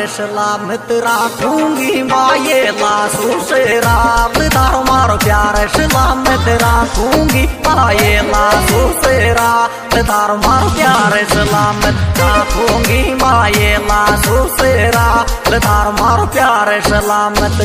सलामत राखूंगी माये लासू से रात तारो मारो प्यार सलामत राखूंगी माये लासू से रात तारो मारो प्यार सलामत राखूंगी माये लासू से रात तारो मारो प्यार सलामत।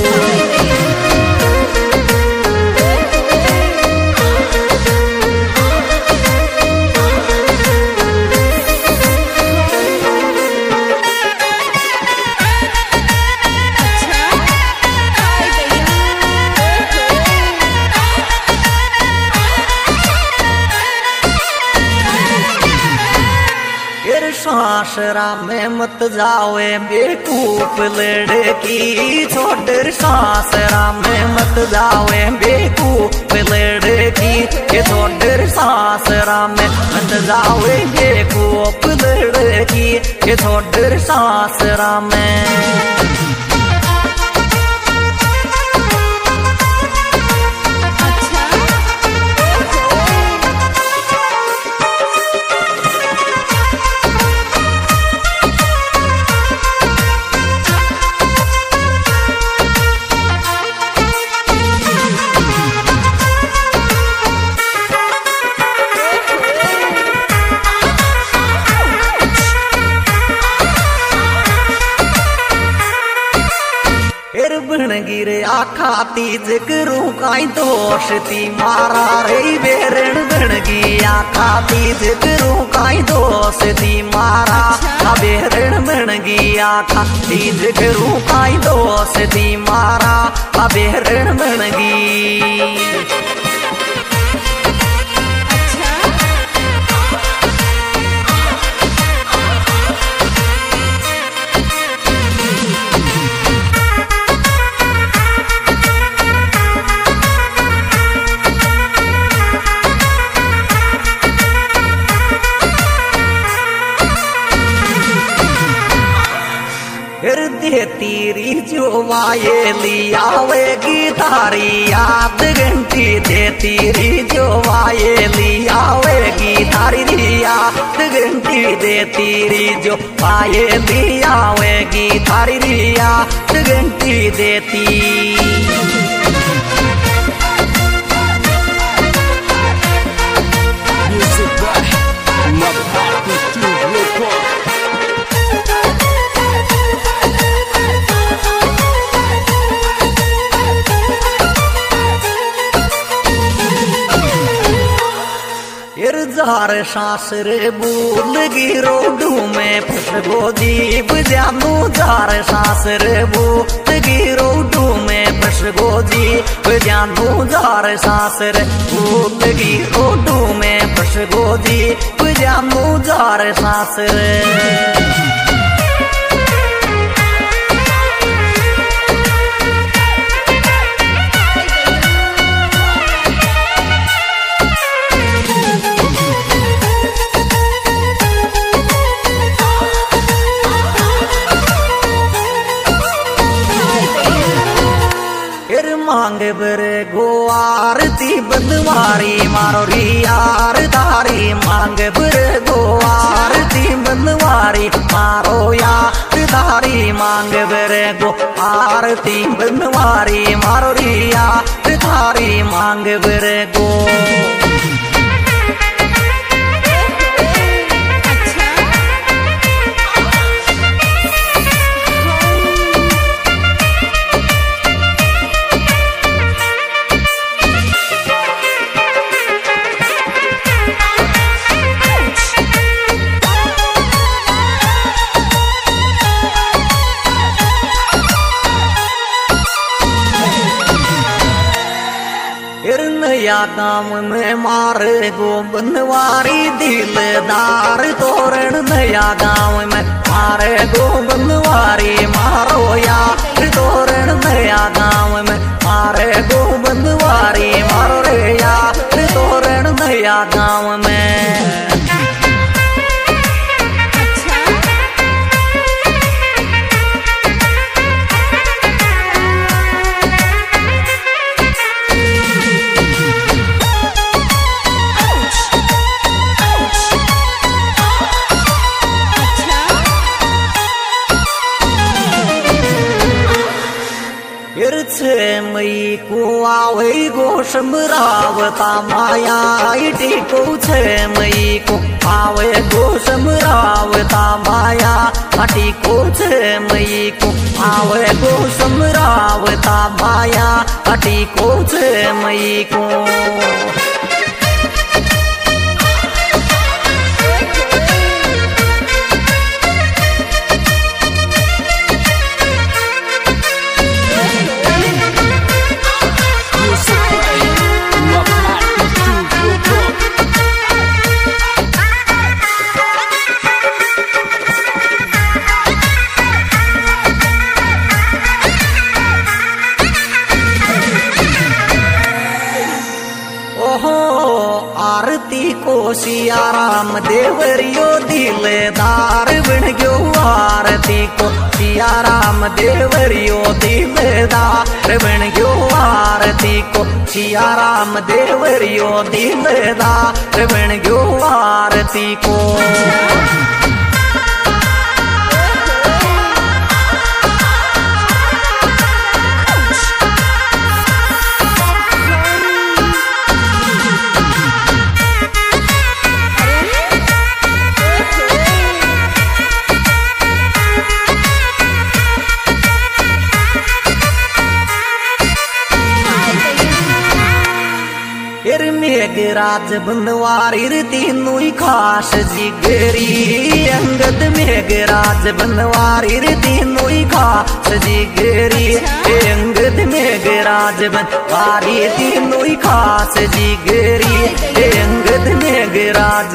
सासरा में मत जावे बेकूफ लड़की छोड़ सासरा में मत जावे बेकूफ लड़की छोड़ सासरा में मत जावे बेकूफ लड़की छोड़ सासरा में। गिरे आखा तीज करूं काई दोषती मारा रे बेरण बनगी आखा तीज करूं काई दोषती मारा बेरण बनगी आखा तीज करूं काई दोषती मारा बेरण बनगी। तेरी जो वायेली आवेगी तारी याद घंटी दे तेरी जो वायेली आवेगी तारी याद घंटी दे तेरी जो वायेली आवेगी तारी याद घंटी देती। जार सासर बोलगी रोडू में फसगो जीव जानू जार सासर बोलगी रोडू में फसगो जीव जानू जार सासर बोलगी रोडू में फसगो जीव जानू जार सासर। मांगे बरे गो आरती बंदवारी मारो यार धारी मांगे बरे गो आरती बंदवारी मारो यार धारी मांगे बरे गो आरती बंदवारी मारो यार धारी मांगे बरे गो। नया गाँव में मारे गो बनवारी दिलदार तोरण नया गाँव में मारे गो बनवारी मारो यार तोरण नया गाँव में मारे गो बनवारी मारो रे यार तोरण नया गाँव में। को आवे गो समरावता माया इटी को छे मई को आवे गो समरावता माया अटी को छे मई को आवे गो समरावता माया अटी को छे मई को आरती को सियाराम देवरियो दिलदार बन गयो आरती को सियाराम देवरियो दिलदार बन गयो आरती को सियाराम देवरियो दिलदार बन गयो आरती को मेघराज बनवारी तीनों खास जिगरी अंगद मेघराज बनवारी तीनों खास जिगरी अंगद मेघराज बनवारी तीनों खास जिगरी अंगद मेघराज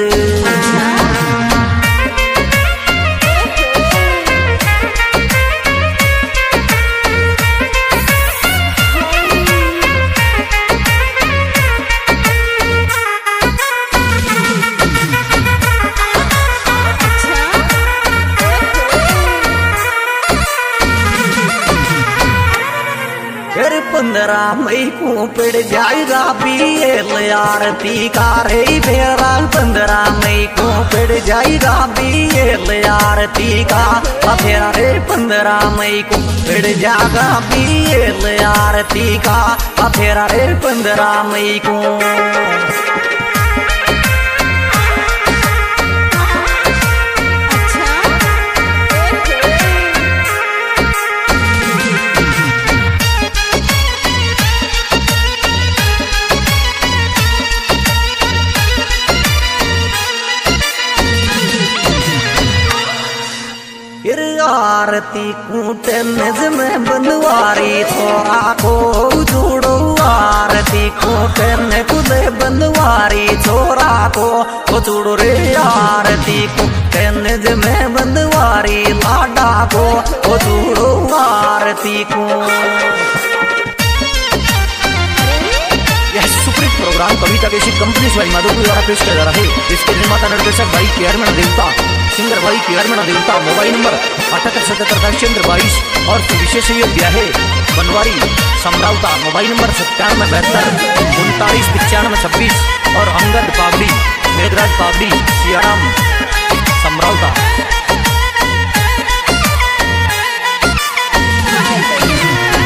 फिर 15 मई को पड़ जाएगा बीएल आरती का रे मेरा 15 मई को पड़ जाएगा बीएल आरती का फिर रे 15 मई को पड़ जाएगा बीएल आरती का फिर रे 15 मई को आरती कूट निज में बनवारी थोड़ा को जोड़ो आरती कूट में कुदे बनवारी छोरा को जोड़ो रे आरती कूट निज में बनवारी लाडा को जोड़ो आरती को यह superhit programme Kavita KC company भाई माधोपुर द्वारा पेश किया जा रहा है। इसके निर्माता निर्देशक भाई केयरमैन देवता सिंगर भाई केयरमैन देवता मोबाइल नंबर 787722 और विशेष सहयोग दिया है बनवारी समरावता मोबाइल नंबर 9772 399526 और अंगद पावड़ी मेघराज पावड़ी सियाराम